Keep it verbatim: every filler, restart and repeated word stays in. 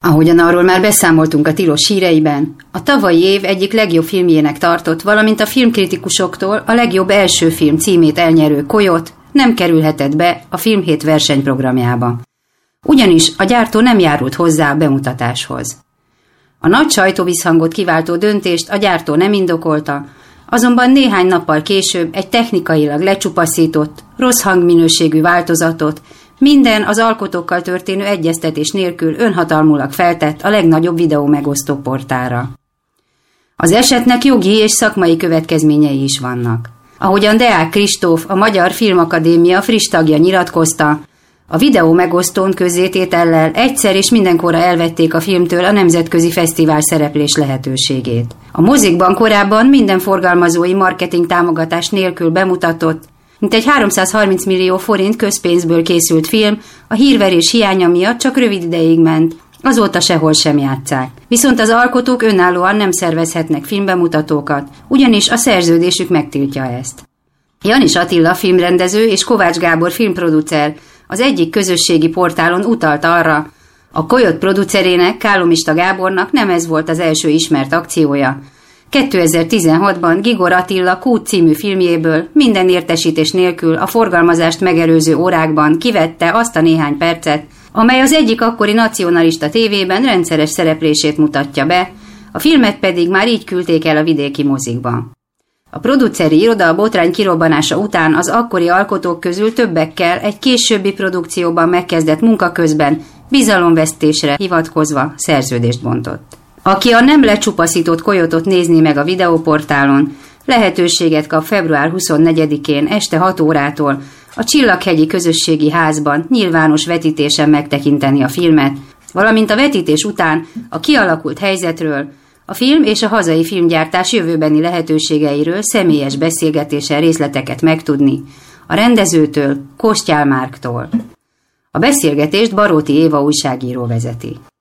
Ahogyan arról már beszámoltunk a tilos híreiben, a tavalyi év egyik legjobb filmjének tartott, valamint a filmkritikusoktól a legjobb első film címét elnyerő Coyote nem kerülhetett be a Filmhét versenyprogramjába. Ugyanis a gyártó nem járult hozzá a bemutatáshoz. A nagy sajtóvisszhangot kiváltó döntést a gyártó nem indokolta, azonban néhány nappal később egy technikailag lecsupaszított, rossz hangminőségű változatot minden az alkotókkal történő egyeztetés nélkül önhatalmulag feltett a legnagyobb videó megosztó portálra. Az esetnek jogi és szakmai következményei is vannak. Ahogyan Deák Kristóf, a Magyar Filmakadémia friss tagja nyilatkozta, a videó megosztón közzététellel egyszer és mindenkorra elvették a filmtől a nemzetközi fesztivál szereplés lehetőségét. A mozikban korábban minden forgalmazói marketing támogatás nélkül bemutatott, mintegy háromszázharminc millió forint közpénzből készült film a hírverés hiánya miatt csak rövid ideig ment, azóta sehol sem játsszák. Viszont az alkotók önállóan nem szervezhetnek filmbemutatókat, ugyanis a szerződésük megtiltja ezt. Janis Attila filmrendező és Kovács Gábor filmproducer az egyik közösségi portálon utalt arra, a Coyote producerének, Kálomista Gábornak nem ez volt az első ismert akciója. kétezer-tizenhatban Gigor Attila Kút című filmjéből minden értesítés nélkül a forgalmazást megelőző órákban kivette azt a néhány percet, amely az egyik akkori nacionalista tévében rendszeres szereplését mutatja be, a filmet pedig már így küldték el a vidéki mozikba. A produceri iroda a botrány kirobbanása után az akkori alkotók közül többekkel egy későbbi produkcióban megkezdett munka közben bizalomvesztésre hivatkozva szerződést bontott. Aki a nem lecsupaszított Coyote-ot nézni meg a videóportálon, lehetőséget kap február huszonnegyedikén este hat órától a Csillaghegyi Közösségi Házban nyilvános vetítésen megtekinteni a filmet, valamint a vetítés után a kialakult helyzetről, a film és a hazai filmgyártás jövőbeni lehetőségeiről személyes beszélgetéssel részleteket megtudni, a rendezőtől, Kostyál Márktól. A beszélgetést Baróti Éva újságíró vezeti.